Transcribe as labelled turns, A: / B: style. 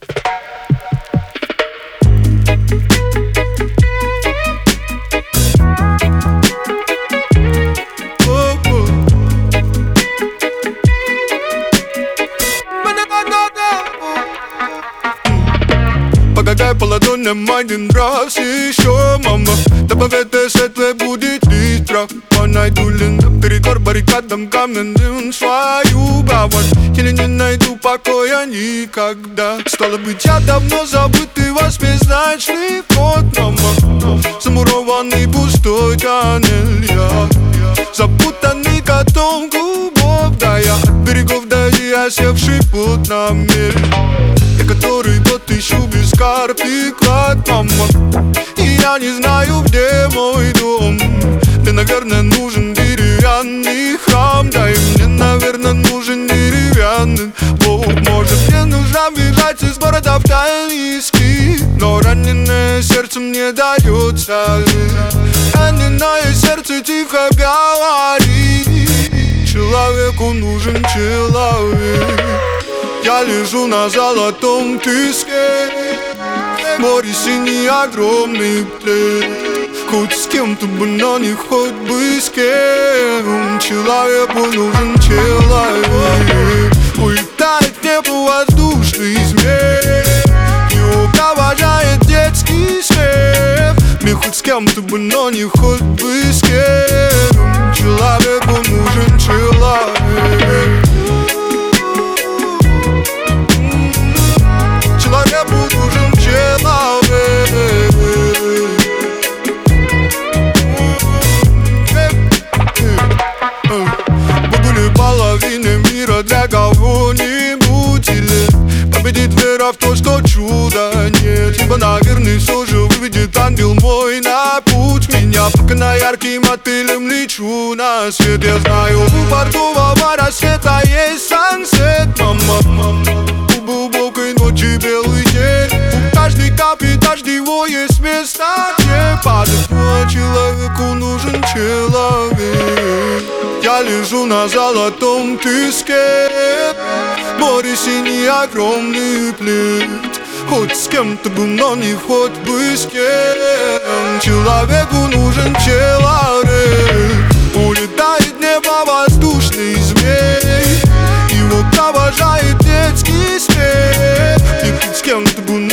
A: Погадай по ладоням один раз еще, мама. Добавь это светлое будет и страх. Найду ли на перекор баррикадам каменным свою гавань, или не найду покоя никогда. Стало быть, я давно забытый восьмизначный код, мама. Замурованный пустой тоннель я, запутанный котом клубов. Да, я от берегов до осевший путь на мель, я который год ищу без карт и клад, мама. И я не знаю, где мой дом. Мне, наверное, нужен деревянный храм. Да, и мне, наверное, нужен деревянный Бог. Может, мне нужно бежать из города в тайниски, но раненое сердце мне дается. Раненое сердце тихо говорит: человеку нужен человек. Я лежу на золотом песке, море синий, огромный плед. Хоть с кем-то бы, но не хоть бы с кем. Человеку нужен человек. Улетает в небо воздушный змей, его провожает детский смех. Мне хоть с кем-то бы, но не хоть бы с кем. Человеку нужен человек. Человеку нужен человек. Буду ли половиной мира для кого-нибудь, или победит вера в то, что чуда нет? Ибо, наверное, все же выведет ангел мой на путь меня, пока на ярким мотылем лечу на свет. Я знаю, у портового рассвета есть сансет, мама. У глубокой ночи белый день, у каждой капли дождевой есть место, где падает. Но человеку нужен человек. Я лежу на золотом песке, море синий, огромный плед. Хоть с кем-то бы, но не хоть бы с кем. Человеку нужен человек. Улетает в небо воздушный змей, его провожает детский смех. И хоть с кем-то бы,